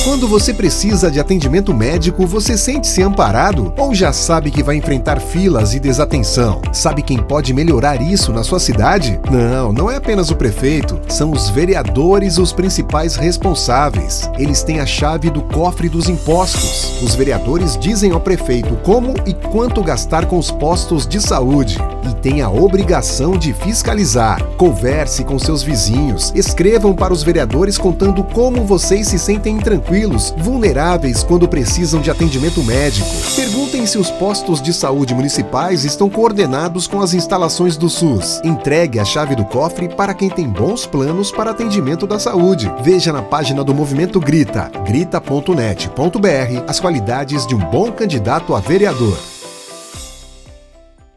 Quando você precisa de atendimento médico, você sente-se amparado ou já sabe que vai enfrentar filas e desatenção? Sabe quem pode melhorar isso na sua cidade? Não é apenas o prefeito, são os vereadores os principais responsáveis. Eles têm a chave do cofre dos impostos. Os vereadores dizem ao prefeito como e quanto gastar com os postos de saúde e têm a obrigação de fiscalizar. Converse com seus vizinhos, escrevam para os vereadores contando como vocês se sentem tranquilos, vulneráveis quando precisam de atendimento médico. Perguntem se os postos de saúde municipais estão coordenados com as instalações do SUS. Entregue a chave do cofre para quem tem bons planos para atendimento da saúde. Veja na página do Movimento Grita, grita.net.br, as qualidades de um bom candidato a vereador.